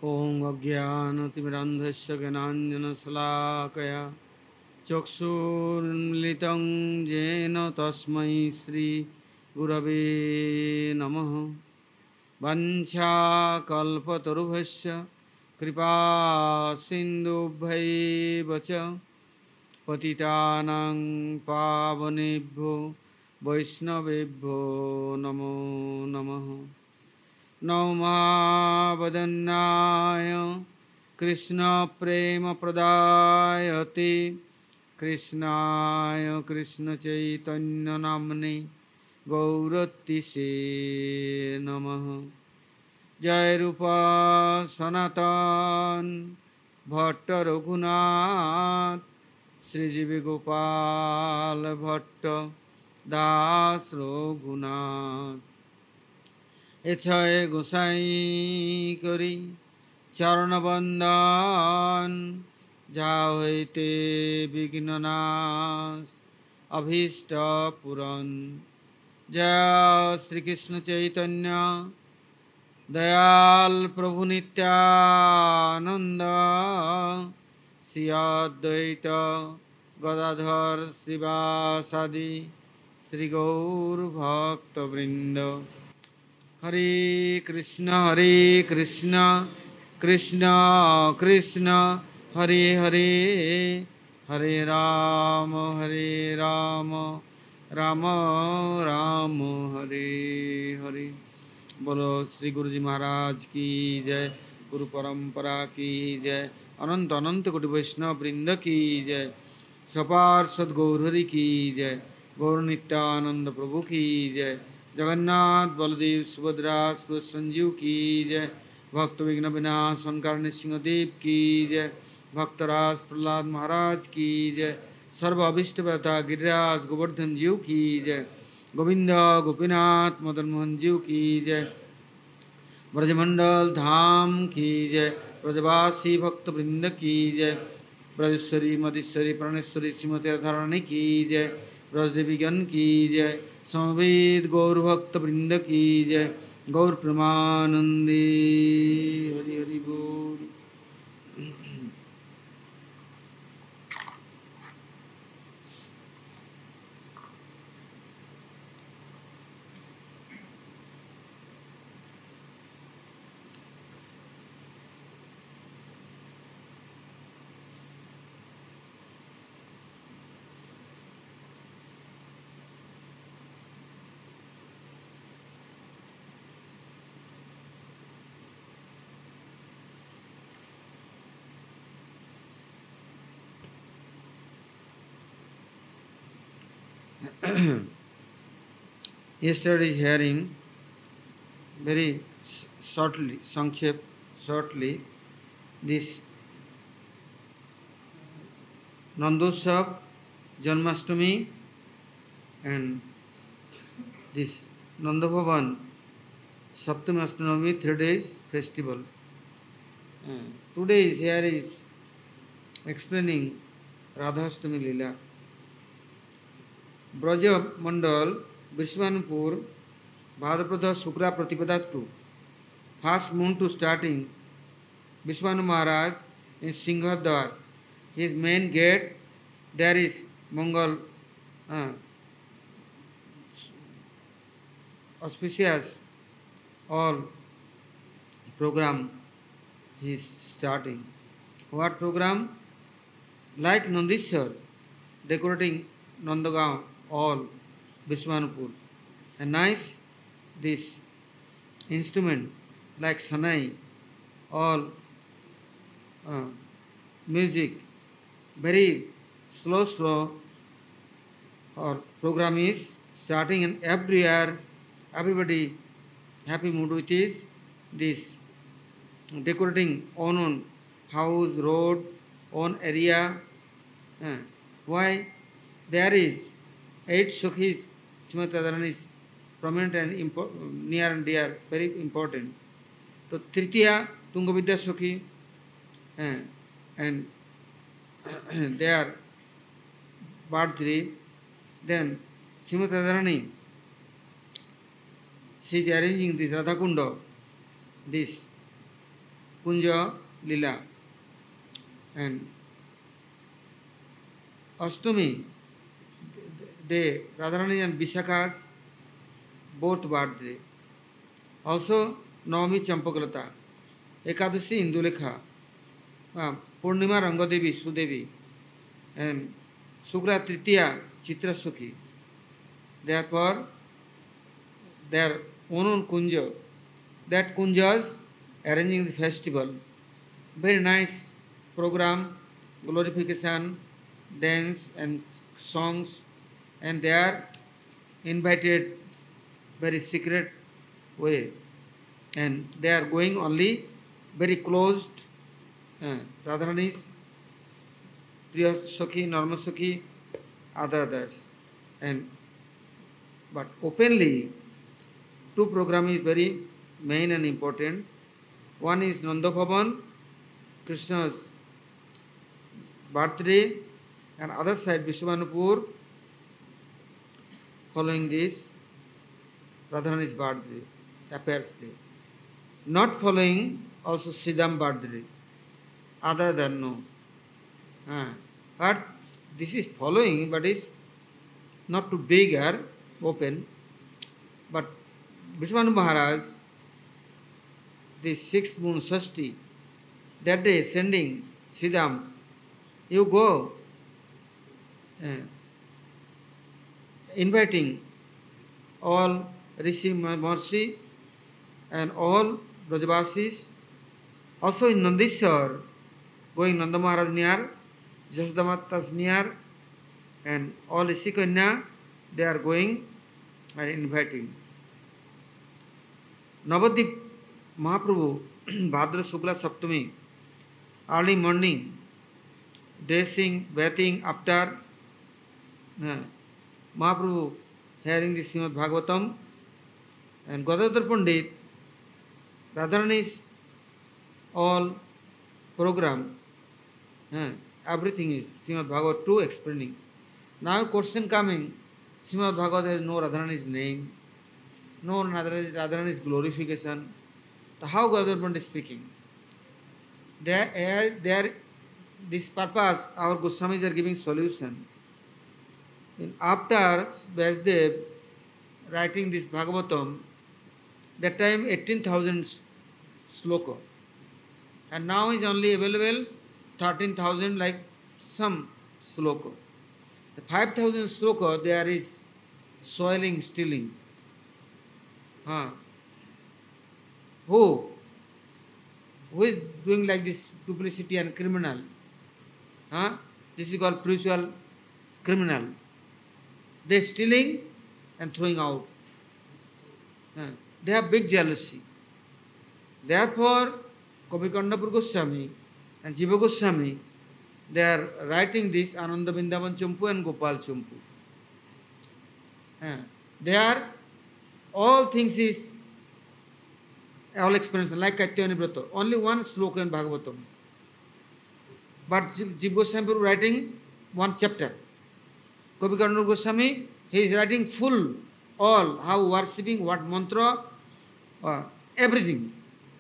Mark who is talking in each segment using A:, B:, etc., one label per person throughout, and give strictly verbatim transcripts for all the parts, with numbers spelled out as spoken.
A: ॐ अज्ञानतिमिरान्धस्य ज्ञानाञ्जनशलाकया चक्षुर्मिलितं येन तस्मै श्रीगुरवे नमः। वञ्चाकल्पतरुभ्यश्च कृपासिन्धुभ्यैव च पतितानां पावनेभ्यो वैष्णवेभ्यो नमो नमः। नौमावदन्नाय कृष्णप्रेमप्रदायते कृष्णाय कृष्णचैतन्यनाम्ने गौरतिसे नमः। जय रूपा सनातन भट्ट रघुनाथ श्रीजीवी गोपाल भट्ट दास रघुनाथ এছয় গোসাই করি চরণবন্দন যা হইতে বিঘ্ননাশ অভীষ্ট পূরণ। জয় শ্রীকৃষ্ণ চৈতন্য দয়াল প্রভু নিত্যানন্দ শ্রী অদ্বৈত গদাধর শ্রীবাসাদি শ্রী গৌর ভক্তবৃন্দ। हरे कृष्ण हरे कृष्ण कृष्ण कृष्ण हरे हरे हरे राम हरे राम राम राम हरे हरे। बोलो श्री गुरु जी महाराज की जय, गुरु परंपरा की जय, अनंत अनंत कोटि वैष्णव वृंद की जय, सपार्षद गौरहरि की जय, गौर नित्यानंद प्रभु की जय, जगन्नाथ बलदेव सुभद्रा संजीव की जय, भक्त विघ्न विनाशन कारणी सिंहदेव की जय, भक्तराज प्रहलाद महाराज की जय, सर्व अभिष्ट व्यथा गिरिराज गोवर्धन जीव की जय, गोविंद गोपीनाथ मदन मोहन जीव की जय, ब्रजमंडल धाम की जय, ब्रजवासी भक्त वृंद की जय, ब्रजेश्वरी मधेश्वरी प्राणेश्वरी श्रीमती राधारानी की जय, ब्रजदेवीगण की जय, समवेद गौर भक्त वृंद की जय, गौर प्रेमानंदी हरि हरि बोल। Yesterday's hearing, very shortly, Sankshep, shortly, this Nandotsav, Janmashtami, and this Nandabhavan, Saptami Ashtami, three days festival. Uh, today here is explaining Radhashtami Leela. Braja Mandal, Vishwanpur, Bhadrapada Shukla Pratipada two. First moon to starting, Vishwanu Maharaj in Singhadwar. His main gate, there is Mongol uh, auspicious all program he is starting. What program? Like Nandishwar, decorating Nandagaon, all Vishwanupur. And nice this instrument like Sanai, all uh, music, very slow slow or program is starting, and every year everybody happy mood with is this decorating on on house, road, on area. Uh, why? There is eight Sukhis, Srimati Radharani is prominent and impo- near and dear, very important. So Tritiya, Tungavidya Sukhi, uh, and their birthday. Then Srimati Radharani, she is arranging this Radhakunda, this Kunja Lila. And Ashtami day, Radharani and Vishakha's both birthday. Also, Navami Champakalata, Ekadashi Indulekha, uh, Purnima Rangadevi Sudevi, and Sukla Tritiya Chitra Sukhi. Therefore, their own Kunja, that Kunjas arranging the festival, very nice program, glorification, dance and songs, and they are invited very secret way, and they are going only very closed. Uh, Radharani's Priya Sakhi, Norma Sakhi, other others, and but openly, two program is very main and important. One is Nanda Bhavan, Krishna's birthday, and other side Vishwanupur, following this Radharani's birthday, appears there. Not following also Siddham birthday, other than no. Uh, but this is following, but is not too big or open. But Vishwanu Maharaj, the sixth moon Shashti, that day sending Siddham, you go, uh, inviting all Rishi Maharishi and all Brajavasis, also in Nandishwar, going Nanda Maharaj near, Jashodamata's near, and all Rishi Kanya, they are going and inviting. Navadip Mahaprabhu, Bhadra Shukla Saptami, early morning, dressing, bathing, after uh, Mahaprabhu hearing the Srimad Bhagavatam, and Gadadhar Pandit, Radharani's all program, uh, everything is Srimad Bhagavatam two explaining. Now question coming, Srimad Bhagavatam has no Radharani's name, no Radharani's glorification. So how Gadadhar Pandit is speaking? There, there, this purpose, our Goswamis are giving solution. In after Vyasdev writing this Bhagavatam, that time eighteen thousand sloka, and now is only available thirteen thousand like some sloka. The five thousand sloka there is soiling, stealing. Huh. Who? Who is doing like this duplicity and criminal? Huh? This is called spiritual criminal. They are stealing and throwing out. Huh. They have big jealousy. Therefore, Kavikandapur Goswami and Jiva Goswami, they are writing this Ananda Vrindavan Champu and Gopal Champu. Huh. They are, all things is, all explanation, like Katyayani Brata, only one sloka in Bhagavatam. But Jiva Goswami writing one chapter. Kavikandapur Goswami, he is writing full, all, how worshipping, what mantra, uh, everything.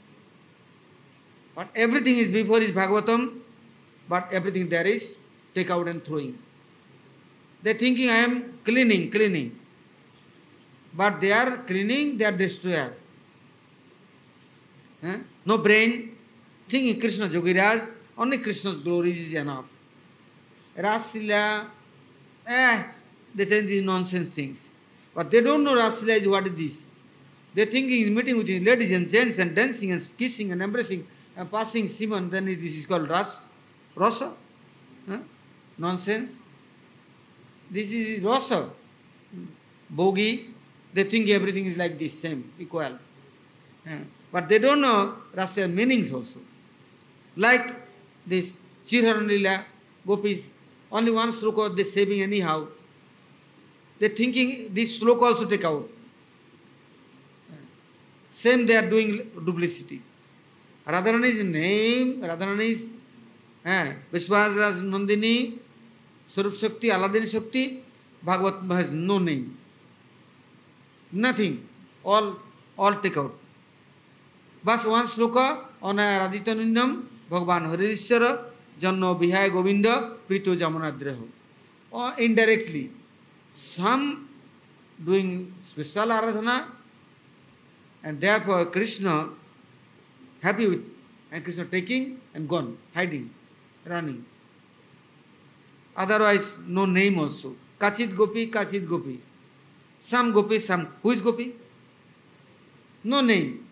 A: But everything is before his Bhagavatam, but everything there is take out and throwing. They are thinking I am cleaning, cleaning. But they are cleaning, they are destroyer. Eh? No brain, thinking Krishna Jogiraj, only Krishna's glory is enough. Rasila, eh, they think these nonsense things. But they don't know Rasila is what is this. They are thinking is meeting with ladies and gents and dancing and kissing and embracing and passing Simon, then this is called Ras, Rasa. Eh? Nonsense. This is Rasa. Bogi, they think everything is like this, same, equal. Eh? But they don't know Rasa meanings also. Like this Chirharan Lila, Gopis, only one sloka they saving anyhow. They are thinking this sloka also take out. Same they are doing duplicity. Radharani's name, Radharani's eh, Vishwaraj Nandini, Sarup Shakti, Aladini Shakti, Bhagavat has no name. Nothing. All, all take out. But one sloka, Anayaraditanindam, Bhagavan Haririshwara, Janno Vihaya Govinda, Prito Jamunadreho. Or indirectly, some doing special aradhana, and therefore Krishna happy with, and Krishna taking and gone, hiding, running. Otherwise, no name also. Kachit Gopi, Kachit Gopi. Some Gopi, some. Who is Gopi? No name.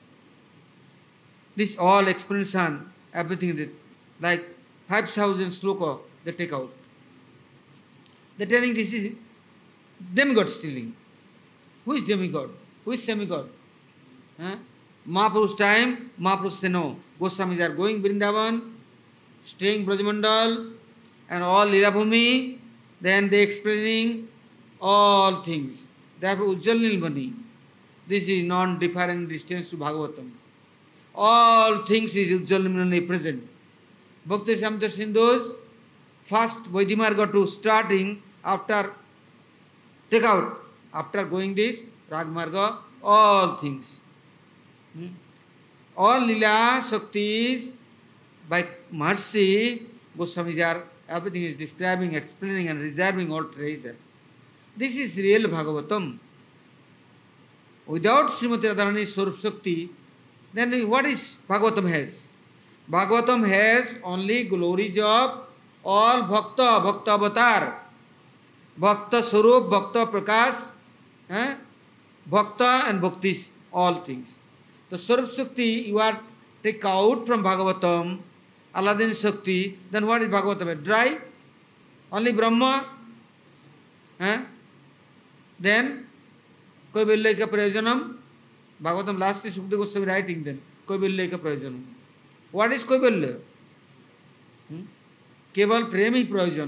A: This all explanation, everything that, like five thousand sloka, they take out. They are telling this is demigod stealing. Who is demigod? Who is semigod? Huh? Mahaprabhu's time, Mahaprabhu said no. Goswamis are going Vrindavan, staying Brajamandal, and all Leela-bhumi, then they explaining all things. Therefore, Ujjal Nilmani, this is non-different distance to Bhagavatam. All things is Ujjal Nilmani present. Bhakti Samta Sindhu's first Vaidhimarga to starting after, take out, after going this, Ragmarga, all things. Hmm? All Leela Shaktis, by mercy, Goswamis are, everything is describing, explaining and reserving all treasure. This is real Bhagavatam. Without Srimati Radharani's Swarup Shakti, then what is Bhagavatam has? Bhagavatam has only glories of all Bhakta, Bhakta Avatar, Bhakta Swarup, Bhakta Prakash, eh? Bhakta and Bhaktis, all things. The Swarup Shakti you are take out from Bhagavatam, Aladdin Shakti, then what is Bhagavatam? Dry? Only Brahma? Eh? Then, Kaivalya Prayojanam? Bhagavatam last is Sukadeva Goswami writing then. Kaivalya Prayojanam. What is Kaivalya? Hmm? केवल प्रेम ही प्रयोजन,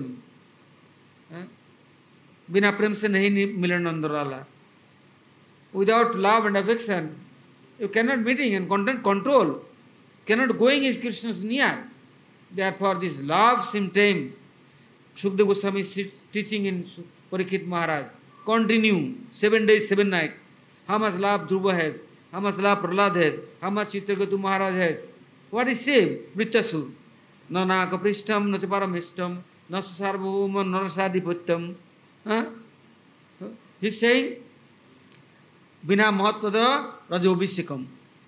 A: बिना प्रेम से नहीं मिलन अंदर वाला. Without love and affection, you cannot meeting and content control, cannot going is Krishna's near. Therefore, this love same time, Sukadeva Goswami is teaching in Parikshit Maharaj, continue seven days, seven nights. How much love Dhruva has, how much love Prahlad has, how much Chitraketu Maharaj has. What is same? Vritasur. No Nakapristam, no Chaparamishtam, no Sarvabhuma, no Rasadiputtam. Huh? He's saying, Bina Mahatpada Rajobhisekam.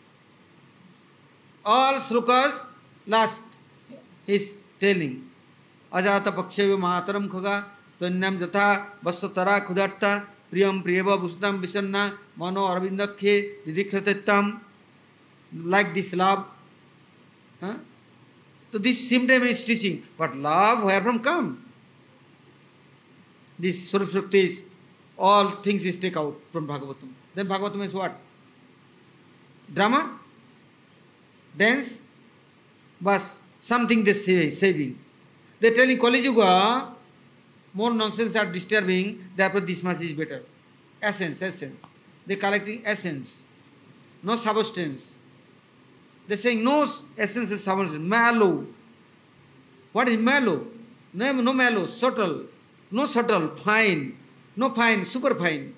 A: All slokas last is telling. Ajata Paksheva Mahataram Khaga, Swanyam Jatha, Vasatara Kudarta, Priyam Priyeva Bhustam Visanna, Mano Arvindakhe, Didikhatettam, like this love. Huh? So this same time is teaching, but love where from come? This Swarup Shakti is, all things is take out from Bhagavatam. Then Bhagavatam is what? Drama? Dance? Bas, something they say, saving. They are telling Kali Yuga, more nonsense are disturbing, therefore this much is better. Essence, essence. They are collecting essence, no substance. They are saying no essence is substance, mellow. What is mellow? No, no mellow, subtle. No subtle, fine. No fine, super fine.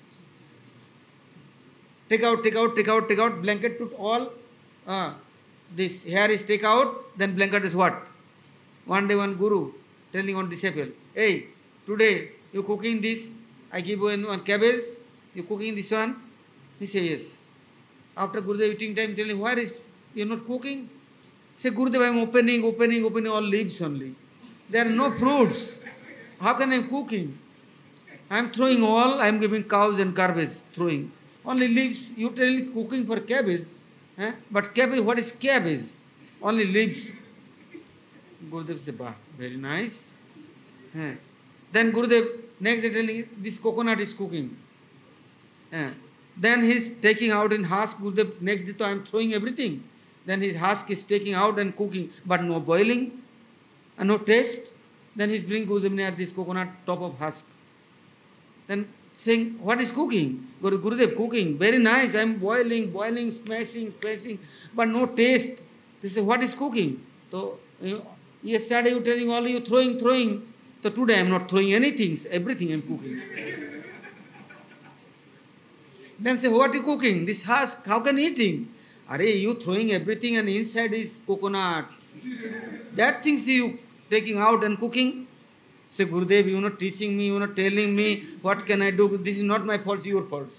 A: Take out, take out, take out, take out, blanket put all. Uh, this hair is take out, then blanket is what? One day one guru telling one disciple, hey, today you cooking this, I give you one cabbage, you cooking this one? He says yes. After Gurudev eating time, telling, where is, you are not cooking? Say, Gurudev, I am opening, opening, opening all leaves only. There are no fruits. How can I am cooking? I am throwing all, I am giving cows and garbage, throwing. Only leaves, you tell me cooking for cabbage. Eh? But cabbage, what is cabbage? Only leaves. Gurudev said, bah, very nice. Eh? Then Gurudev, next day telling, this coconut is cooking. Eh? Then he is taking out in husk, Gurudev, next day I am throwing everything. Then his husk is taking out and cooking, but no boiling and no taste. Then he is bringing Gurudev near this coconut top of husk. Then saying, what is cooking? Guru, Gurudev, cooking, very nice, I am boiling, boiling, smashing, smashing, but no taste. They say, what is cooking? So, you know, yesterday you telling all you throwing, throwing. So today I am not throwing anything, everything I am cooking. Then say, what are you cooking? This husk, how can eating? Are you throwing everything and inside is coconut? That things you taking out and cooking? Say, Gurudev, you know, teaching me, you know, telling me what can I do. This is not my fault, your fault.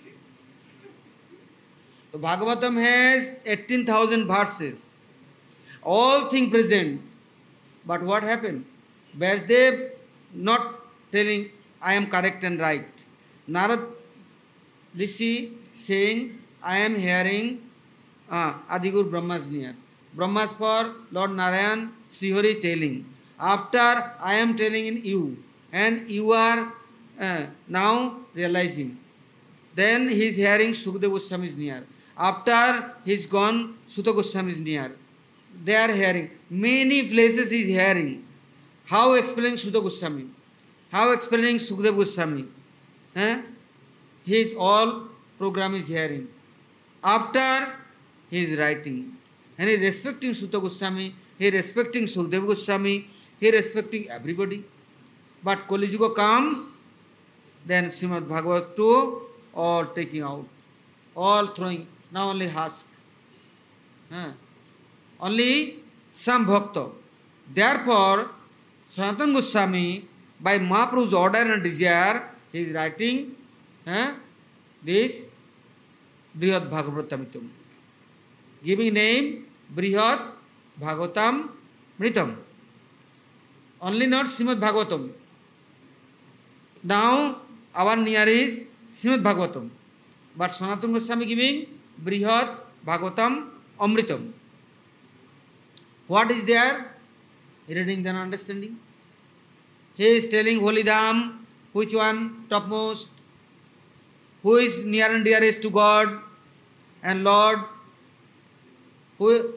A: So Bhagavatam has eighteen thousand verses. All things present. But what happened? Vyasdev not telling, I am correct and right. Narad Rishi saying, I am hearing uh, Adigur Brahma's near. Brahma's for Lord Narayan, Srihari telling. After I am telling in you, and you are uh, now realizing. Then he is hearing Sukadeva Goswami is near. After he is gone, Suta Goswami is near. They are hearing. Many places he is hearing. How explaining Suta Goswami? How explaining Sukadeva Goswami? Eh? His all program is hearing. After he is writing. And he is respecting Suta Goswami, he is respecting Sukadeva Goswami, he is respecting everybody. But Kali Yuga come, then Srimad Bhagavad two, all taking out, all throwing, now only husk. Eh? Only some bhakta. Therefore, Sanatana Goswami, by Mahaprabhu's order and desire, he is writing eh, this Brihad Bhagavatamritam, giving name Brihad Bhagavatam Mritam. Only not Srimad Bhagavatam. Now our near is Srimad Bhagavatam. But Sanatana Goswami giving Brihad Bhagavatam Amritam. What is there? Reading then understanding. He is telling Holy Dham, which one topmost, who is near and dearest to God and Lord, who,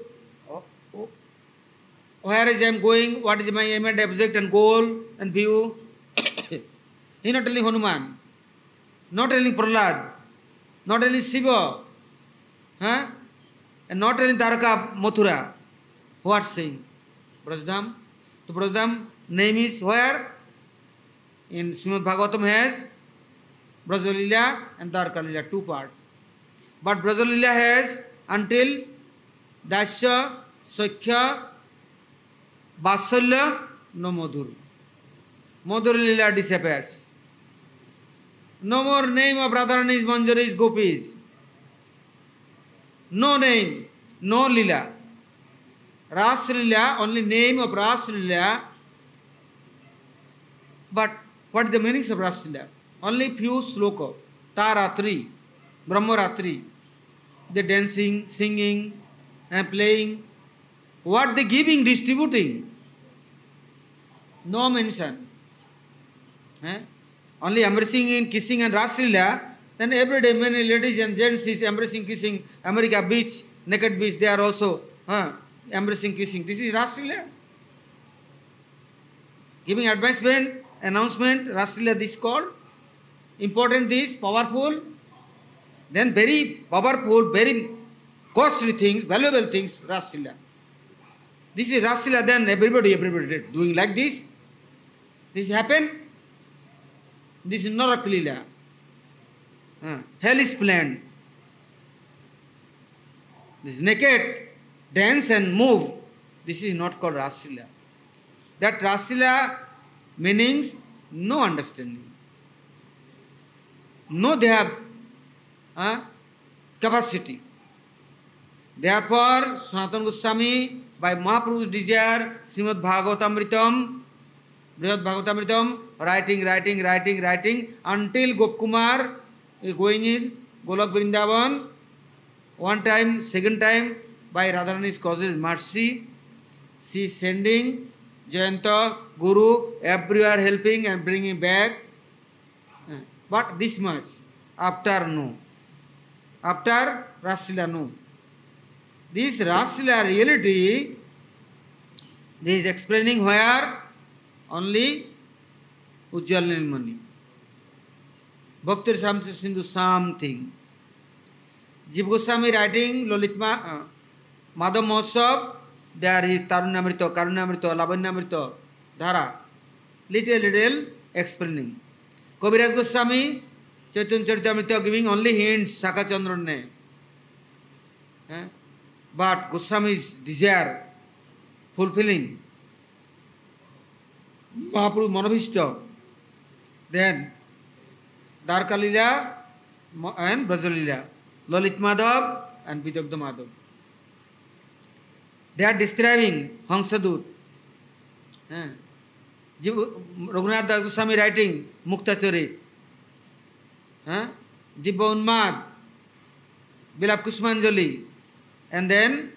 A: where is I am going, what is my aim and object and goal and view. He is not telling Hanuman, not telling Prahlad, not telling Shiva, huh? And not telling Taraka Mathura. What saying? Brajdham. So Brajdham name is where? In Srimad Bhagavatam has Brajalila and Dwarkalila, two parts. But Brajalila has until Dasya, Sakhya, Vasalya, no Madhur. Madhur Lila disappears. No more name of Radharani's, Manjari's, Gopis. No name, no Lila. Ras Lila, only name of Ras Lila. But what is the meanings of Ras Lila? Only few sloka. Taratri, Brahmaratri. They dancing, singing, and playing. What they giving, distributing? No mention. Eh? Only embracing in kissing and Ras Lila. Then every day many ladies and gents is embracing, kissing. America beach, naked beach, they are also huh, embracing, kissing. This is Ras Lila. Giving advancement, announcement, Ras Lila this called. Important this, powerful. Then very powerful, very costly things, valuable things, Ras Lila. This is Ras Lila, then everybody, everybody doing like this. This happen. This is Narak Lila. Uh, hell is planned. This naked dance and move. This is not called Ras Lila. That Ras Lila meanings no understanding. No, they have uh, capacity. Therefore, Sanatana Goswami, by Mahaprabhu's desire, Srimad Bhagavatamritam, Brihad Bhagavatamritam, writing, writing, writing, writing, until Gopkumar is going in Golok Vrindavan. One time, second time, by Radharani's causes mercy, she is sending Jayanta, Guru, everywhere helping and bringing back. But this much, after no. After Ras Lila no. This Ras Lila reality, this is explaining where only Ujjwal Nilmani. Bhakti Rasamrita Sindhu, something. Jiva Goswami writing Lalitma, uh, Madhav Mahotsav, there is Tarunamrita, Karunamrita, Lavanyamrita, Dhara. Little, little explaining. Kaviraj Goswami, Chaitanya Charitamrita giving only hints, Sakha Chandran ne. Eh? But Goswami's desire fulfilling Mahaprabhu Manabhishta, then Dwarka Leela and Braja Leela, Lalit Madhav and Vidagdha Madhav. They are describing Hansadut. Eh? Raghunath Das Goswami writing Mukta Charit. Eh? Jibba Unmad, Bilap Kushmanjali, and then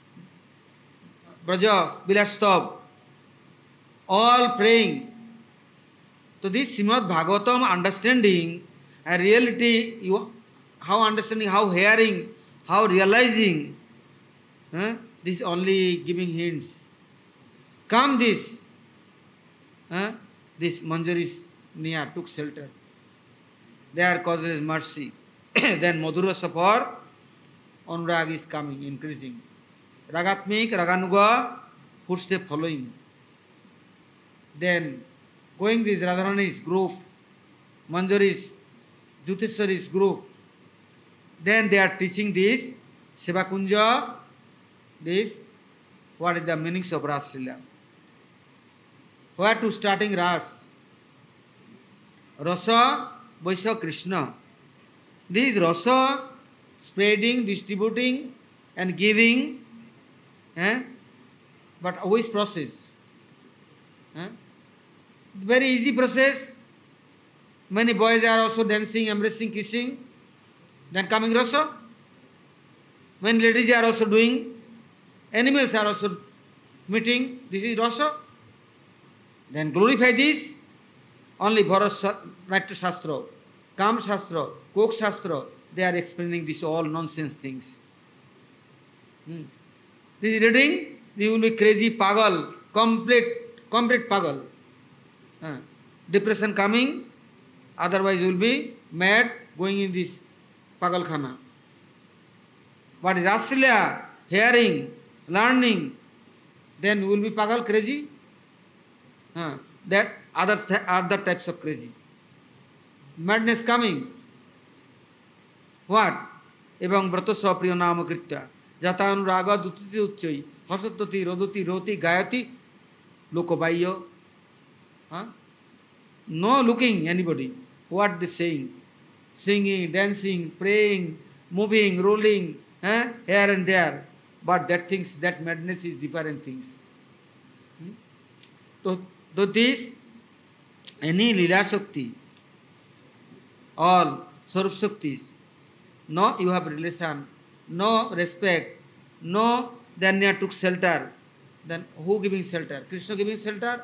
A: Braja Bilastav, all praying. So this Srimad Bhagavatam understanding and reality, you, how understanding, how hearing, how realizing, eh? This only giving hints. Come this, eh? This Manjaris near took shelter. There causes mercy. Then Madhurasa for Anurag is coming, increasing. Ragatmik, Raganuga, footstep following. Then going this Radharani's group, Manjari's, Jyotishwari's group. Then they are teaching this Sevakunja, this, what is the meanings of Ras Leela. Where to starting Ras? Rasa, Vaishya, Krishna. This Rasa, spreading, distributing and giving, eh? But always process. Eh? Very easy process. Many boys are also dancing, embracing, kissing. Then coming Rasa. Many ladies are also doing. Animals are also meeting. This is Rasa. Then glorify this. Only Bharat Natya Shastra, Kam Shastra, Kok Shastra, they are explaining this all nonsense things. Hmm. This is reading, you will be crazy, pagal, complete, complete pagal. Uh, depression coming, otherwise you will be mad going in this pagal khana. But Ras Leela, hearing, learning, then you will be pagal, crazy. Uh, that other other types of crazy. Madness coming. What? Ebang brato sapriya nama kritya. Jatanu raga dutiti uchchai. Hasatati rodoti roti gayati lokobayo. Huh? No looking anybody. What they saying? Singing, dancing, praying, moving, rolling, eh? Here and there. But that things, that madness is different things. Hmm? So, so this, any Leela Shakti, all Swarup Shaktis, no you have relation, no respect, no then near took shelter. Then who giving shelter? Krishna giving shelter?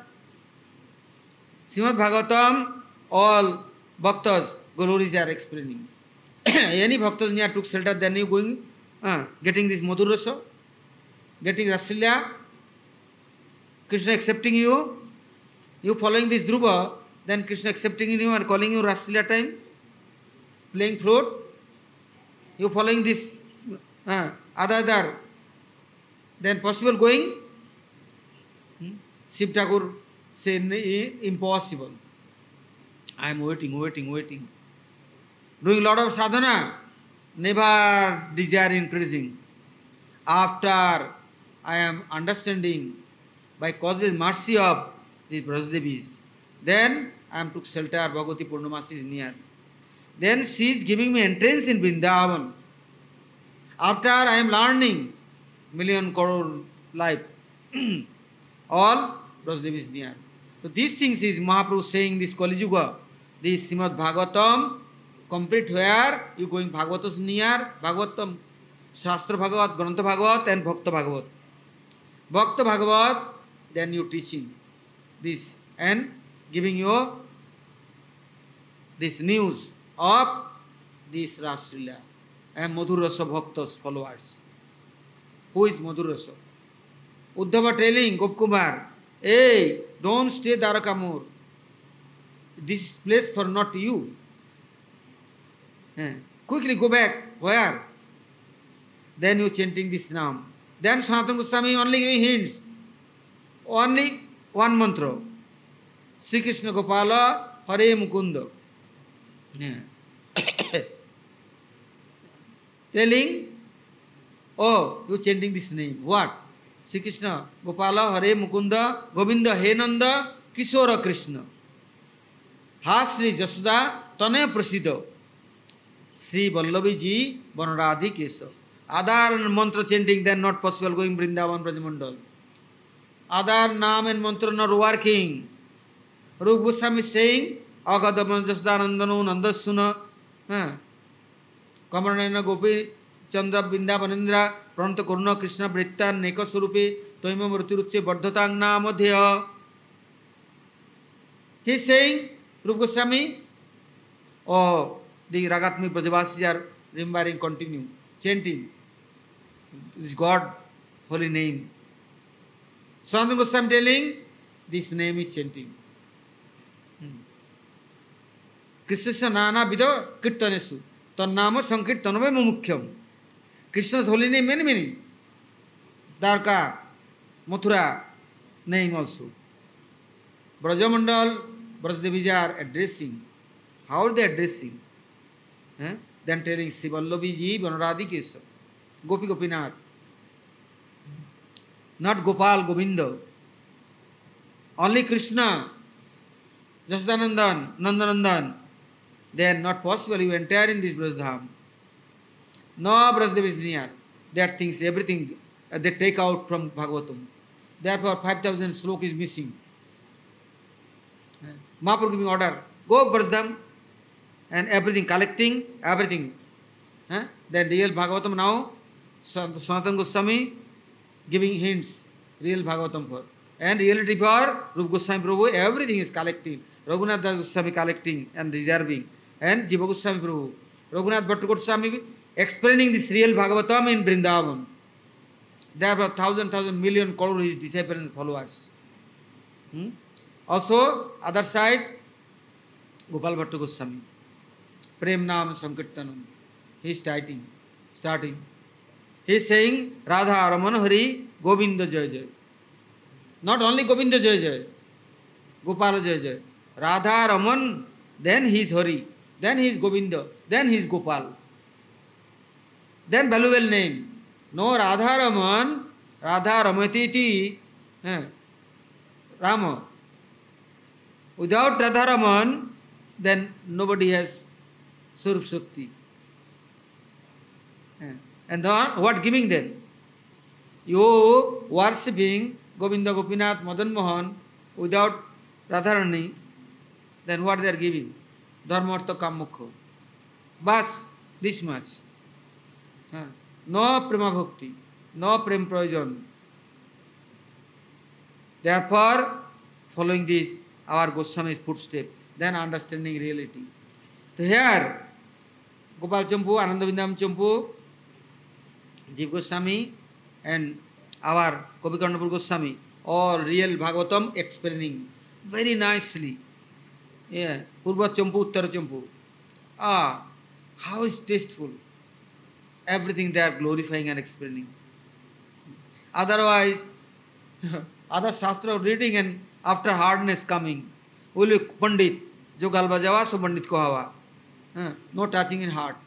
A: Srimad Bhagavatam, all bhaktas, glories are explaining. Any bhaktas near took shelter, then you going, uh, getting this Madhur Rasa, getting Ras Leela, Krishna accepting you, you following this Dhruva, then Krishna accepting you and calling you Ras Leela time, playing flute, you following this uh, other, then possible going? Hmm? Shiv Thakur say impossible. I am waiting, waiting, waiting. Doing lot of sadhana, never desire increasing. After I am understanding by causes mercy of these Brajadevis, then I am took shelter, Bhagavati Purnamasi is near. Then she is giving me entrance in Vrindavan. After I am learning million crore life, all Brajadevis is near. So these things is Mahaprabhu saying this Kali Yuga, this Srimad Bhagavatam, complete where you going Bhagavatas near, Bhagavatam, Shastra Bhagavat, Grantha Bhagavat and Bhakta Bhagavat. Bhakta Bhagavat, then you teaching this and giving you this news of this Ras Leela and Madhur Rasa Bhaktas followers. Who is Madhur Rasa? Uddhava telling Gopkumar, hey, don't stay Dwarakamur. This place for not you. Eh, quickly go back. Where? Then you chanting this name. Then Sanatana Goswami only giving hints. Only one mantra. Sri Krishna Gopala Hare Mukunda. Yeah. Telling Oh, you chanting this name. What? Sri Krishna, Gopala, Hare Mukunda, Govinda, He Nanda, Kishora Krishna. Ha Sri Jasoda, Tane Prasiddha. Sri Vallavi ji, Banaradi Kesa. Other mantra chanting, then not possible going Vrindavan Brajamandal. Other Naam and mantra not working. Rupa Goswami is saying, Agadaman Jasdanandanu Nandasuna, Kamarana Gopi, Chandra Bindavanindra, Pranata Kuruna Krishna Britta, Neka Surupi, Toima Murtiruche, Bardhatang Namadhya. He is saying, Rupa Goswami, oh, the Ragatmi Brajavasis are remembering, continue, chanting. This God, holy name. Sanatana Goswami telling, this name is chanting. Krishna Nana Vida Kirtanesu. Tannama Sankirtaname Mukhyam. Krishna's holy name, many, many. Dwarka, Mathura, name also. Brajamandal, Brajdevi are addressing. How are they addressing? Eh? Then telling Sivallavi ji, Banaradi Kesa, Gopi Gopinath. Not Gopal, Govinda. Only Krishna, Jasdanandan, Nandanandan. They are not possible. You enter in this Brajadham. No Brajdev is near. That things, everything uh, they take out from Bhagavatam. Therefore, five thousand slok is missing. Uh, Mahaprabhu giving order, go Brajadham, and everything, collecting, everything. Uh, then real Bhagavatam now, Sanatana Goswami giving hints, real Bhagavatam for. And reality for Rupa Goswami Prabhu, everything is collecting. Raghunath Das Goswami collecting and reserving. And Jiva Goswami Prabhu. Raghunath Bhatta Goswami explaining this real Bhagavatam in Vrindavan. There were thousand, thousand, million crore his disciples and followers. Hmm? Also, other side, Gopal Bhatta Goswami. Prem Nam Sankirtanam. He is starting. starting. He is saying, Radha Raman Hari Govinda Jai Jai. Not only Govinda Jai Jai, Gopala Jai Jai. Radha Raman, then he is Hari, then he is Govinda, then he is Gopal. Then valuable name. No Radha Raman, Radha Ramatiti, eh, Rama. Without Radha Raman, then nobody has Surup Shakti. Eh. And then, what giving then? You worshipping Govinda Gopinath Madan Mohan without Radharani, then what they are giving? Dharma Artha Kam Moksha. Bas, this much. Uh, no Prema Bhakti, no Prem Prayojan. Therefore, following this, our Goswami's footstep, then understanding reality. So here, Gopal Champu, Ananda Vindam Champu, Jiva Goswami, and our Kavikarnapur Goswami, all real Bhagavatam explaining very nicely. Yeah, Purva Champu, Uttara Champu. Ah, how is tasteful. Everything they are glorifying and explaining. Otherwise, other Shastra reading and after hardness coming, will be Pandit, Jo Galba Jawa, so Pandit ko hawa. Uh, no touching in heart.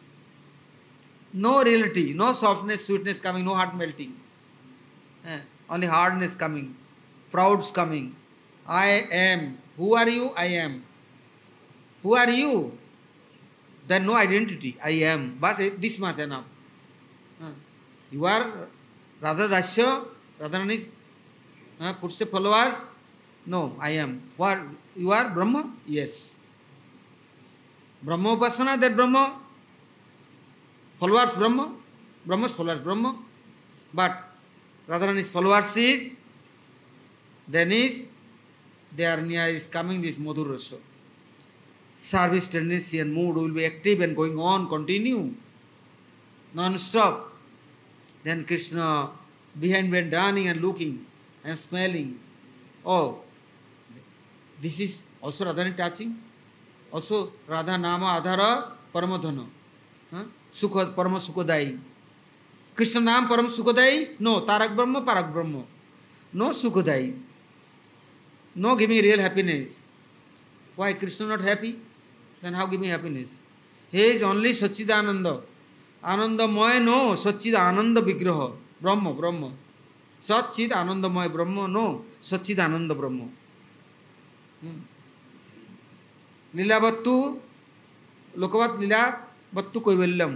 A: No reality, no softness, sweetness coming, no heart melting. Uh, only hardness coming, frauds coming. I am. Who are you? I am. Who are you? Then no identity. I am. But this much enough. Uh, you are Radha Rasya, Radharani's uh, footstep followers? No, I am. What? You are Brahma? Yes. Brahma Upasana, that Brahma. Followers Brahma. Brahma's followers Brahma. But Radharani's followers is, then is, they are near, is coming this Madhur Rasa. Service tendency and mood will be active and going on, continue, non-stop. Then Krishna behind went running and looking and smelling. Oh, this is also Radharani touching. Also Radha Nama Adhara Paramadhana. Huh? Sukha, Parama Sukhodai. Krishna Nam Param Sukhodai? No, Tarak Brahma, Parak Brahma. No Sukhodai. No giving real happiness. Why Krishna not happy? Then how give me happiness? He is only Sachidananda. Anandamaya, no. Satchid Ananda Vigraha. Brahma, Brahma. Satchid Anandamaya Brahma, no. Satchid Ananda Brahma. Hmm. Lila Battu, Lokavat Lila Battu Koivallam.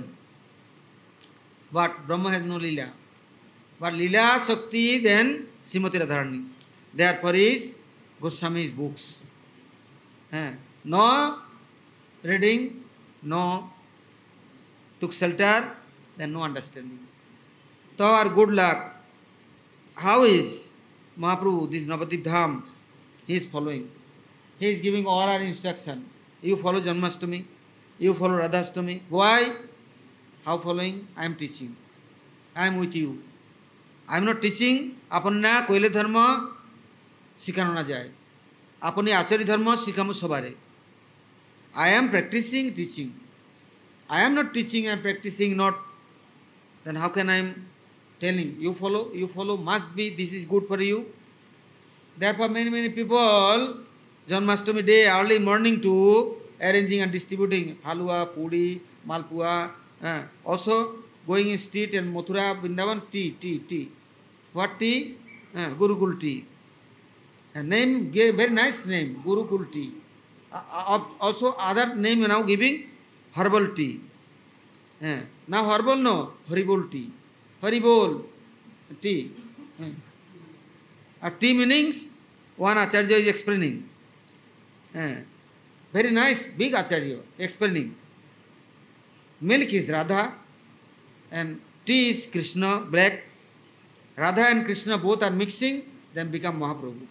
A: But Brahma has no Lila. But Lila Shakti, then Srimati Radharani. Therefore is Goswami's books. Eh. No reading, no took shelter, then no understanding. So our good luck. How is Mahaprabhu, this Navadvip Dham, he is following. He is giving all our instruction. You follow Janmashtami, you follow Radhashtami. Why? How following? I am teaching. I am with you. I am not teaching. Apanna koile dharma শিখানো না যায় আপনি আচারি ধর্ম শিখামু সবারে I am practicing teaching I am not teaching I am practicing not then how can I am telling you follow you follow must be this is good for you therefore many many people Janmashtami day early morning to arranging and distributing halwa puri malpua uh, also going in street and Mathura Vrindavan tea tea tea what tea uh, Gurukul tea a name, very nice name, Gurukul tea. Uh, also other name now giving herbal tea. Uh, now herbal no, Haribol tea. Haribol tea. Uh, uh, tea meanings, one Acharya is explaining. Uh, very nice, big Acharya explaining. Milk is Radha and tea is Krishna, black. Radha and Krishna both are mixing, then become Mahaprabhu.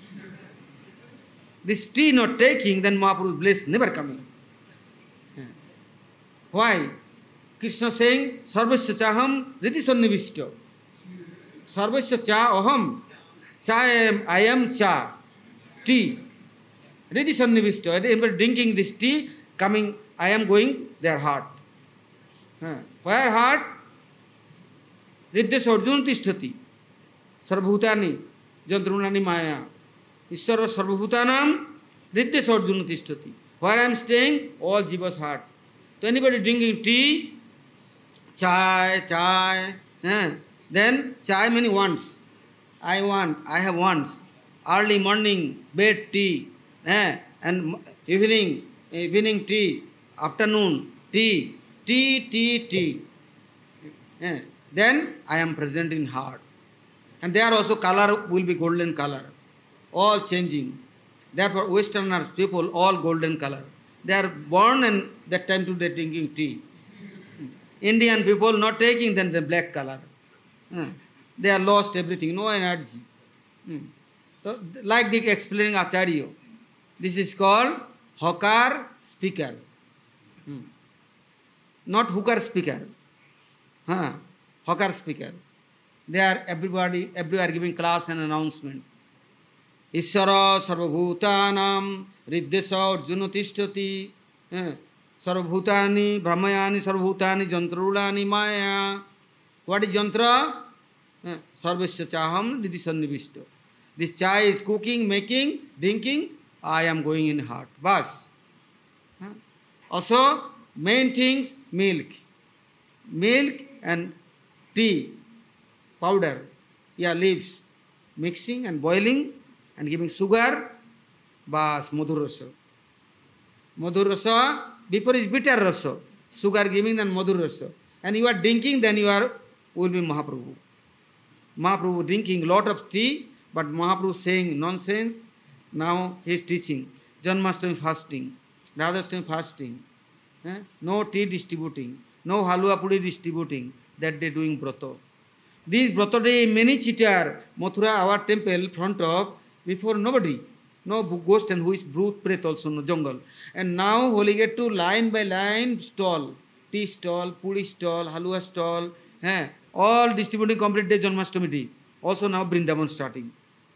A: This tea not taking, then Mahaprabhu's bliss never coming. Yeah. Why? Krishna saying, Sarvasya chaham riti sannivishta. Sarvasya cha aham. Cha I am, I am cha. Tea. Riti sannivishta. Everybody drinking this tea, coming, I am going their heart. Yeah. Where heart? Riddhya sarjuna tishtati. Sarvabhutani. Jantrunani maya. Ishvara Sarvabhutanam Ridya Sarjuna Tishtati. Where I am staying, all Jiva's heart. So anybody drinking tea, chai, chai, eh, then chai many wants. I want, I have wants. Early morning, bed tea, eh, and evening, evening tea, afternoon tea, tea, tea, tea. Eh, then I am present in heart. And there also color will be golden color. All changing. Therefore, Westerners people all golden color. They are born and that time to they drinking tea. Indian people not taking then the black color. Uh, they are lost everything, no energy. Hmm. So, like the explaining Acharya, this is called hawker speaker, hmm. not hooker speaker. Huh. Hawker speaker. They are everybody, everywhere giving class and announcement. Ishvara sarvabhutanam riddhesa arjuna tishtati sarvabhutani brahmayani sarvabhutani jantrulani maya. What is jantra? Sarvasya chaham riddhi sannivishta. This chai is cooking, making, drinking, I am going in heart. Bas. Also, main things, milk. Milk and tea, powder, yeah, leaves, mixing and boiling, and giving sugar, bas, madhur rasa. Madhur rasa, before is bitter rasa. Sugar giving and madhur rasa. And you are drinking, then you are, will be Mahaprabhu. Mahaprabhu drinking lot of tea, but Mahaprabhu saying nonsense. Now he is teaching. Janmashtami fasting, Radhashtami fasting. Eh? No tea distributing, no halwa puri distributing. That day doing brata. This brata day, many cheater, Mathura, our temple, front of, before nobody, no ghost and who is brute, pret also, no jungle. And now holy get to line by line stall, tea stall, puri stall, halwa stall, eh, all distributing complete day Janmashtami day. Also now Vrindavan starting.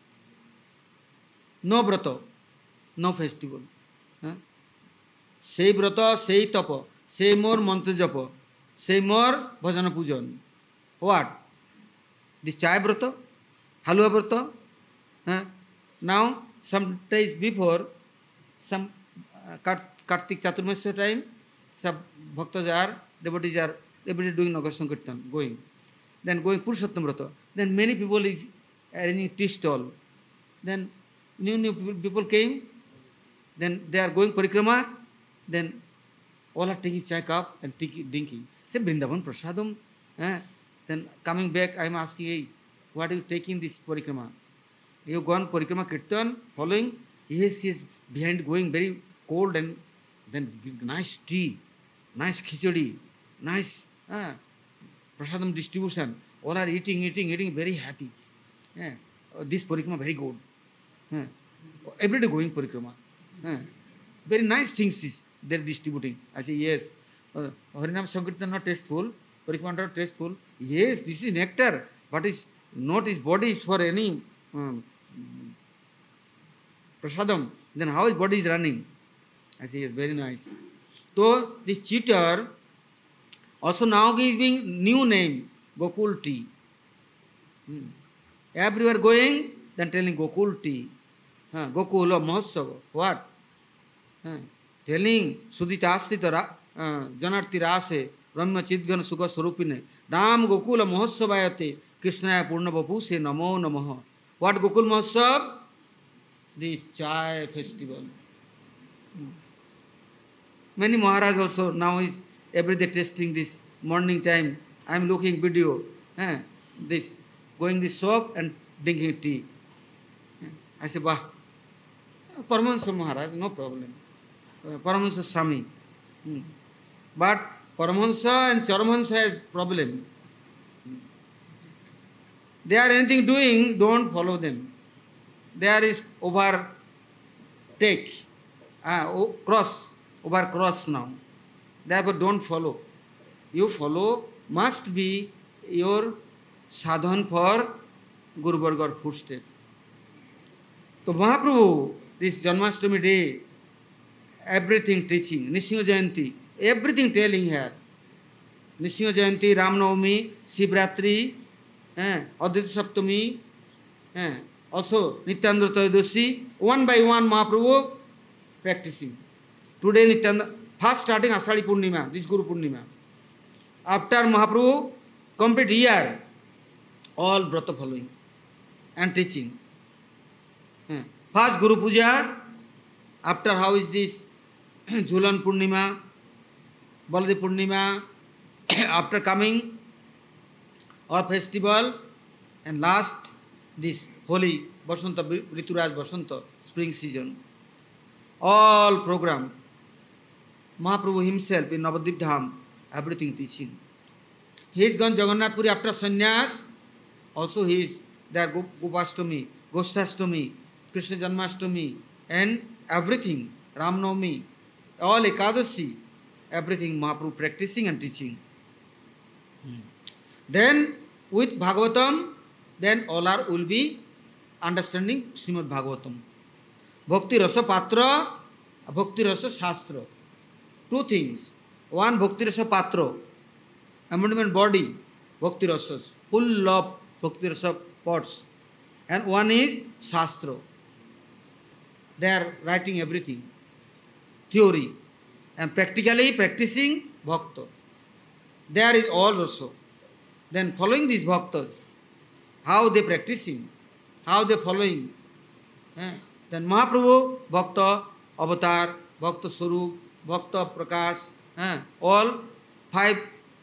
A: No brata, no festival. Eh? Sei brata, sei tapa, sei more mantra japa, sei more bhajana pujan. What? This chai brata, halwa brata. Eh? Now, some days before, some uh, Kartik Chaturmasya time, some bhaktas are, devotees are every day doing Nagar Sankirtan, going. Then going Purushottam Vrata. Then many people is arranging tea stall. Then new new people, people came. Then they are going parikrama. Then all are taking chai cup and taking, drinking. Say Vrindavan Prasadam. Eh? Then coming back, I am asking, hey, what are you taking this parikrama? You gone parikrama kirtan, following? Yes, yes, behind going very cold and then nice tea, nice khichdi, nice uh, prasadam distribution. All are eating, eating, eating, very happy. Yeah. Uh, this parikrama very good. Uh, every day going parikrama. Uh, very nice things is they are distributing. I say, yes. Uh, Harinam Sankirtan not tasteful, parikrama not tasteful. Yes, this is nectar, but is not his body is for any um, prasadam. Then how his body is running? I say, yes, very nice. So this cheater also now giving new name, Gokul tea. Hmm. Everywhere going, then telling Gokul tea. Huh. Gokula Mahotsava. What? Huh. Telling Sudhitasthita uh, Janarti Rase, Brahma Chidgan Sukha Swarupine, Ram Gokula Mahotsavayate, Krishnaya Purna Bapu se Namo Namaha. What Gokul Mahotsav? This chai festival. Hmm. Many Maharaj also now is every day testing this morning time. I am looking video. Eh, this going the shop and drinking tea. Eh, I say, bah, Paramahansa Maharaj, no problem. Uh, Paramahansa Swami. Hmm. But Paramahansa and Charamahansa has problem. They are anything doing, don't follow them. There is overtake, uh, cross. Over cross now. Therefore, don't follow. You follow must be your sadhan for Guru Varga footstep. So Mahaprabhu, this Janmashtami day, everything teaching, Nisingha Jayanti, everything telling here. Nisingha Jayanti, Ramnavami, Shivratri, eh, Advaita Saptami, eh, also Nityananda Trayodashi, one by one Mahaprabhu practicing. Today Nityananda, first starting Ashadi Purnima, this Guru Purnima. After Mahaprabhu, complete year, all Brata following and teaching. First Guru Puja, after how is this Jhulan Purnima, Baladi Purnima, after coming, all festival, and last this holy Basanta, Rituraj Basanta, spring season. All program. Mahaprabhu himself in Navadvip Dham, everything teaching. He is gone Jagannath Puri after sannyas. Also he is there Gopastami, Gosthastami, Krishna Janmashtami, and everything. Ramnavami, all Ekadashi, everything Mahaprabhu practicing and teaching. Hmm. Then with Bhagavatam, then all are will be understanding Srimad Bhagavatam. Bhakti Rasa Patra, Bhakti Rasa Shastra. Two things. One, Bhakti Rasa Patra, amendment body, Bhakti Rasas, full of Bhakti Rasa pots. And one is Shastra. They are writing everything, theory, and practically practicing Bhakta. There is all also. Then following these Bhaktas, how they practicing, how they following. Eh? Then Mahaprabhu, Bhakta, Avatar, Bhakta Swarup, Bhakta Prakash, eh, all five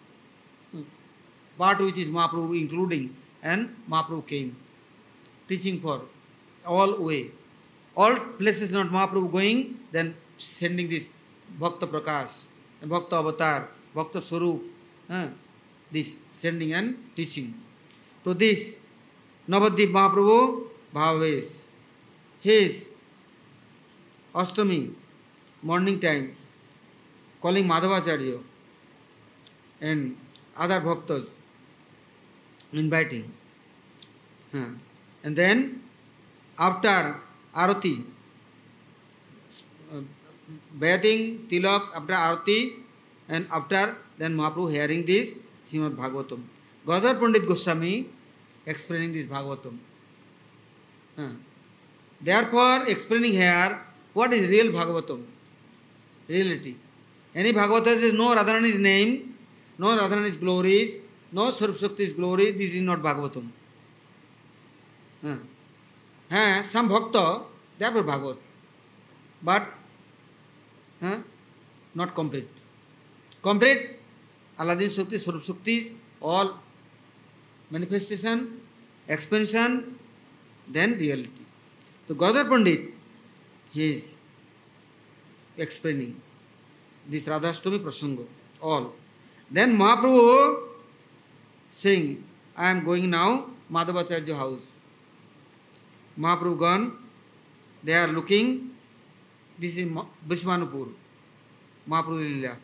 A: part which is Mahaprabhu including, and Mahaprabhu came, teaching for all way. All places not Mahaprabhu going, then sending this Bhakta Prakash, Bhakta Avatar, Bhakta Swarup, eh, this sending and teaching. So this Navadvip Mahaprabhu Bhavesh, his Ashtami, morning time, calling Madhavacharya and other bhaktas, inviting. Huh. And then after Arati, uh, bathing, tilak, after Arati, and after then Mahaprabhu hearing this Srimad Bhagavatam. Gadadhar Pandit Goswami explaining this Bhagavatam. Huh. Therefore, explaining here what is real Bhagavatam, reality. Any Bhagavatam is no Radharani's name, no Radharani's glories, no Swarup Shakti's glory, this is not Bhagavatam. Uh. Uh, some bhakta, they are Bhagavat, but uh, not complete. Complete, Aladdin Shakti, Swarup Shakti, all manifestation, expansion, then reality. So Gadadhar Pandit, he is explaining this Radhashtami Prasanga, all. Then Mahaprabhu saying, I am going now Madhavacharya house. Mahaprabhu gone, they are looking, this is Vishwanupur, Mahaprabhu Lila.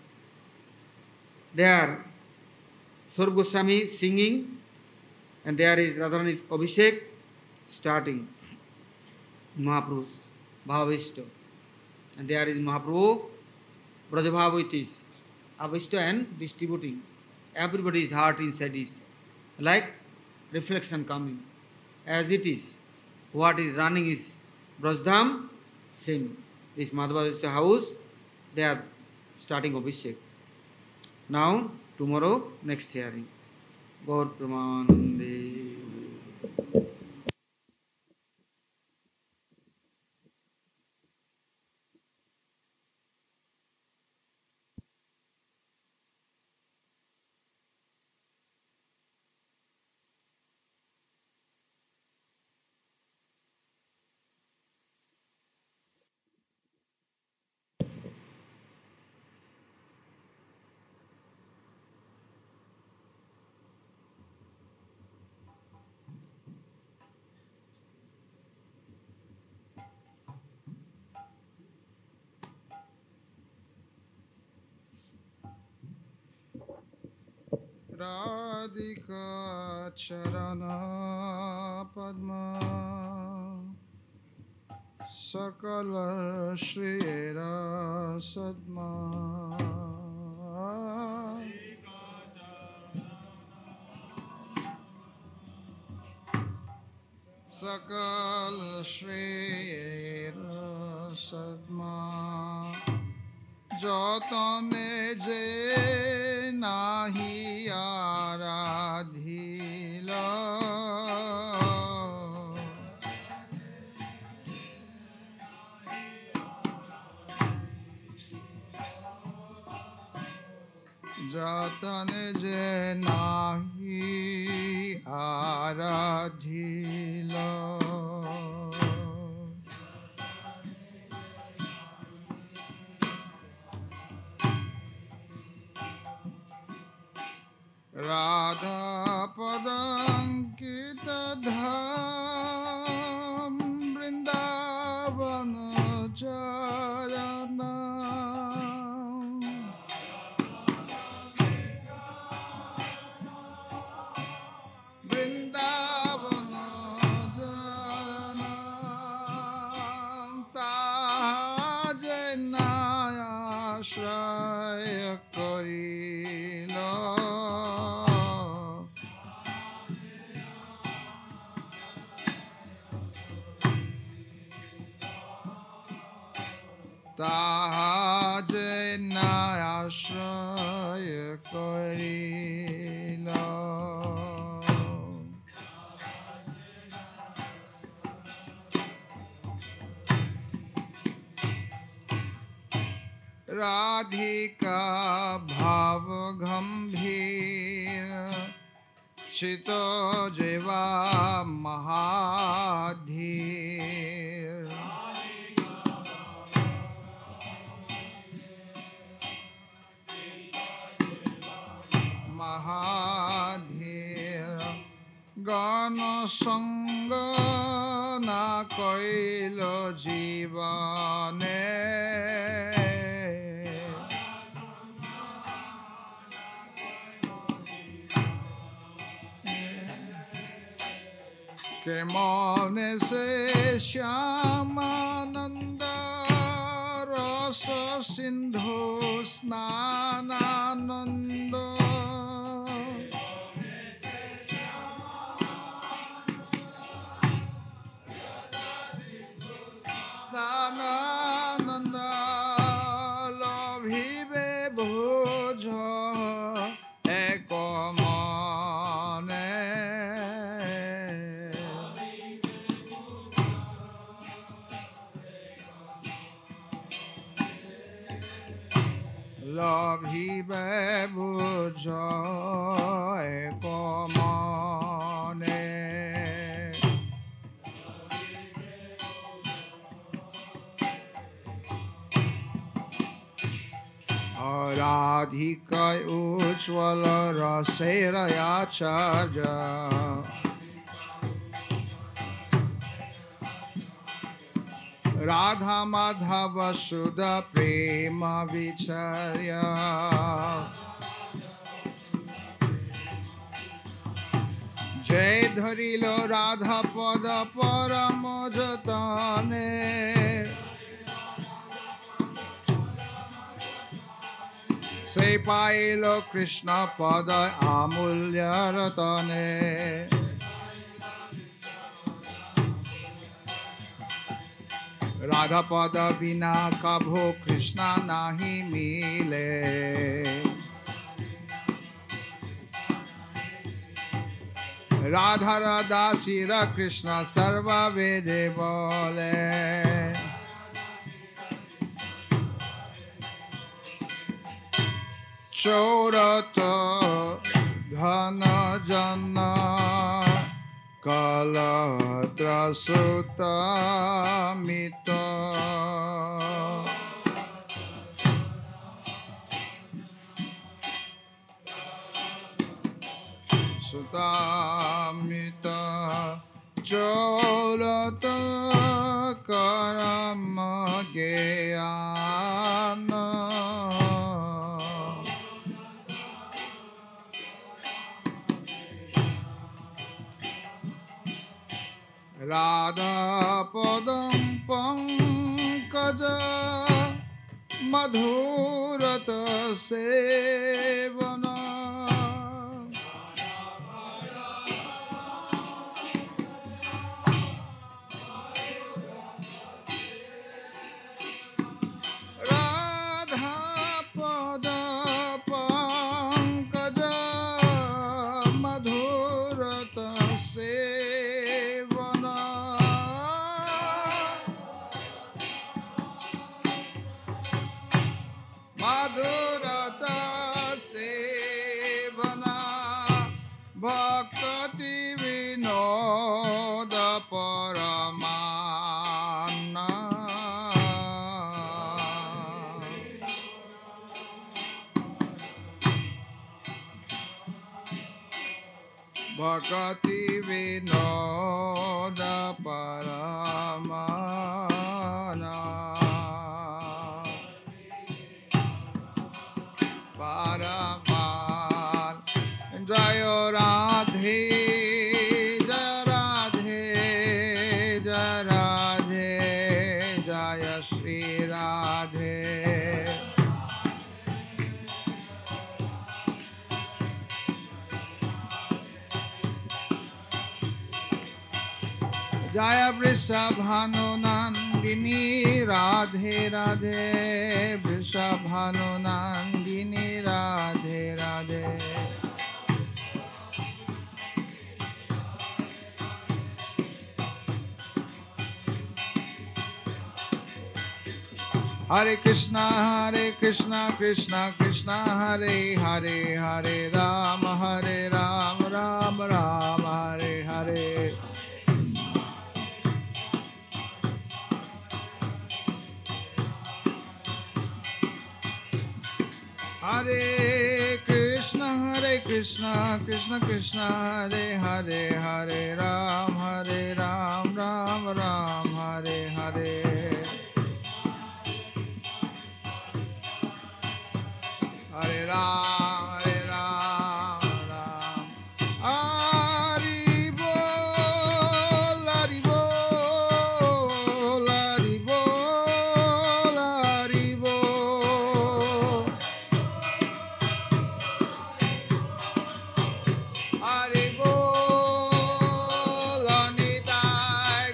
A: There Swarup Goswami singing, and there is Radharani's Abhishek starting. Mahaprabhu's Bhavavishta. And there is Mahaprabhu Brajabhavavitis, Avishta and distributing. Everybody's heart inside is like reflection coming. As it is, what is running is Brajdham, same. This Madhavacharya house, they are starting Abhishek. Now, tomorrow, next hearing. Gaur Pramanande.
B: Radhika Charana Padma Sakala Shrira Sadma Sakala Shrira Sadma Jatane je nahi aradhila Jatane je nahi aradhila Radha Padankita Dham Vrindavana Charana Vrindavana Charana Tajenaya Shraya Karila Tajenaya Shraya Karila Radhika Bhav Gambhir Chito Jeva Mahadhir Mahadhir Gana Sangha Na Kailo Jivane Que mone se Shyamananda Rasa Sindhu Snanananda Snanananda Labhibe Bhoja লভিবে বুঝয় কমনে রাধিকায় উজ্জ্বল রসের আচার্য রাধা মাধব সুধ প্রেম বিচর্য যে ধরিল রাধা পদ পরম যতনে সে pile Krishna পদ আমূল্য রতনে রাধা পদ বিনা কভো কৃষ্ণ নাহি মিলে রাধার দাসীর কৃষ্ণ সর্ব বেদে বলে চৌরত ঘন জন কলত্রসুত মিত সুতামিত চৌরত করম জ্ঞান রাধা পদম পঙ্কজ মধুরত সেবন রাধা পদ পঙ্কজ মধুরত সেবন মধুরত সেবনা ভক্তি বিনোদ পরমান্ন ভক্তি বিনোদ পরমান্ন পরমান জয় রাধে জয় রাধে জয় রাধে জয় শ্রী রাধে জয় Vrishabhanu Nandini Radhe Radhe Vrishabhanu Nandini Radhe Radhe Hare Krishna, Hare Krishna, Krishna Krishna, Hare Hare, Hare Rama, Hare Rama, Rama Rama, Hare Hare. Hare Krishna, Hare Krishna, Krishna Krishna, Hare Hare, Hare Ram, Hare Ram, Ram Ram, Hare Hare. Hare Ram, Hare Ram, Ram. Hari Bol, Hari Bol, Hari Bol, Hari Bol. Hari Bol, Nitai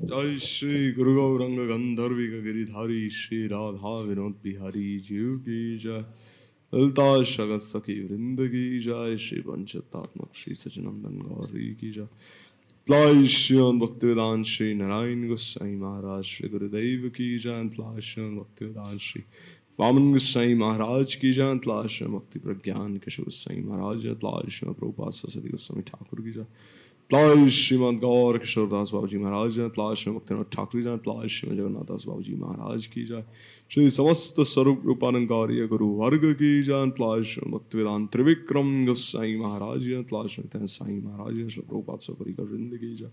C: जय श्री गुरु गौरंग गंधर्विक गिरिधारी श्री राधा विनोद बिहारी जीव की जय। ललिता शगत सखी वृंद की जय। श्री पंचतात्मक श्री सचिनंदन गौरी की जय। तलाई श्री भक्तिवेदांत श्री नारायण गोसाई महाराज श्री गुरुदेव की जय। तलाई श्री भक्तिवेदांत श्री वामन गोसाई महाराज की जय। तलाई श्री भक्ति प्रज्ञान किशोर गोसाई महाराज। तलाई श्री प्रभुपाद सरस्वती गोस्वामी ठाकुर की जय। तलाई श्रीमद गौर किशोरदास बाबू जी महाराज। तलाई श्री मुक्तिनाथ ठाकुर जी। तलाई श्री जगन्नाथ दास बाबू जी महाराज की जय। श्री समस्त स्वरूप रूपालंकारी गुरु वर्ग की जय। तलाई श्री भक्तिवेदांत त्रिविक्रम गोसाई महाराज। तलाई श्री साई महाराज। श्री प्रभुपाद सपरी का वृंद की जय।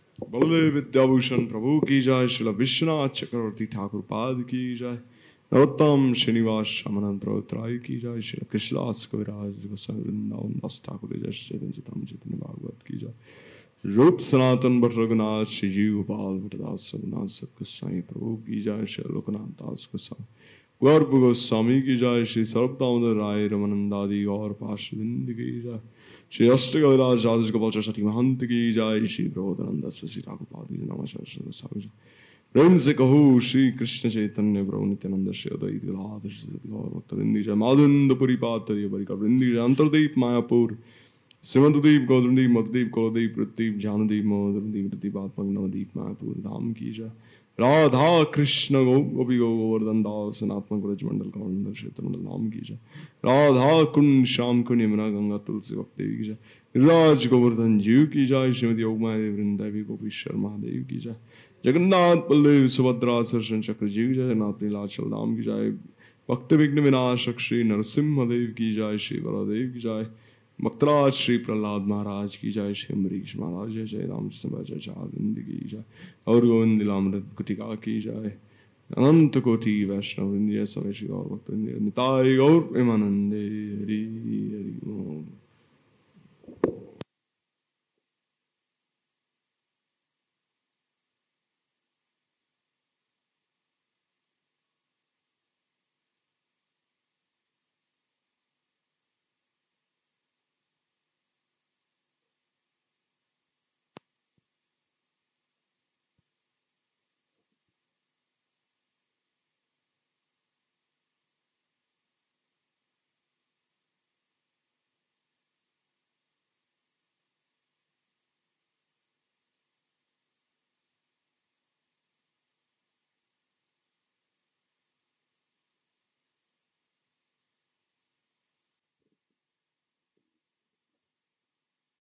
C: बलदेव विद्याभूषण प्रभु की जय। श्री विश्वनाथ चक्रवर्ती ठाकुर पाद की जय। नरोत्तम श्रीनिवास श्यामानंद प्रभुत्राय की जय। श्री कृष्णदास कविराज गोसाई वृंदावन दास ठाकुर जय। चैतन्य चेतन चैतन्य भागवत की जय। रूप सनातन भट्ट रघुनाथ श्री जीव गोपाल भट्टदास रघुनाथ सत गोसाई प्रभु की जय। श्री लोकनाथ दास गोसाई गौर गोस्वामी की जय। श्री सर्वदामोदर राय रमानंदादि गौर पार्षविंद की जय। श्री अष्ट कविराज राज गोपाल सरस्वती महंत की जय। श्री प्रबोधानंद सरस्वती ठाकुर पाद की नमः। प्रेम से कहो श्री कृष्ण चैतन्य प्रभु नित्यानंद श्री अद्वैत गदाधर गौर भक्तवृंद जय। माधुंदपुरी पात्र बरिका वृंद जय। अंतरदीप मायापुर सिमंतदीप गौतमदीप मधुदीप कौदीप प्रदीप जानदीप मोदीप प्रदीप आत्मक नवदीप मायापुर धाम की जय। राधा कृष्ण गो गोपी गो गोवर्धन दास सनात्मक ब्रजमंडल कौंडल क्षेत्र मंडल धाम की जय। राधा कुंड श्याम कुंड यमुना गंगा तुलसी भक्त देवी की जय। राज गोवर्धन जीव की जय। श्रीमती योगमाया देवी वृंदावी गोपीश्वर महादेव की जय। जगन्नाथ बलदेव सुभद्रा सरसन चक्र जीव जय। जगन्नाथ नीलाचल धाम की जय। भक्त विघ्न विनाशक श्री नरसिम्ह देव की जय। श्री बलदेव की जय। भक्तराज श्री प्रहलाद महाराज की जय। श्री अम्बरीश महाराज जय। जय रामचंद्र जय चारिंद की जय। और गोविंद लीलामृत कुटिका की जय। अनंत कोटि वैष्णव वृंद जय। समय श्री गौर भक्त निताय गौर प्रेमानंदे हरि